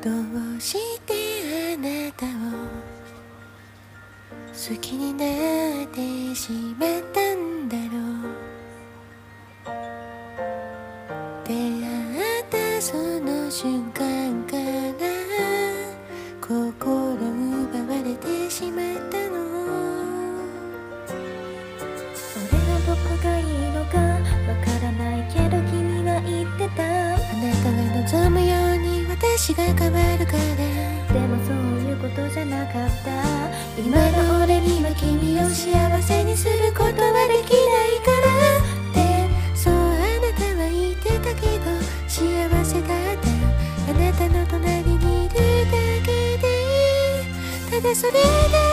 どうしてあなたを好きになってしまったんだろう。出会ったその瞬間から心奪われてしまったの。 それがどこがいいのかわからないけど君は言ってた。 あなたが望むように私が変わるから。 でもそういうことじゃなかった。 今の俺には君を幸せにすることはできないからってそうあなたは言ってたけど幸せだった。あなたの隣にいるだけでただそれだ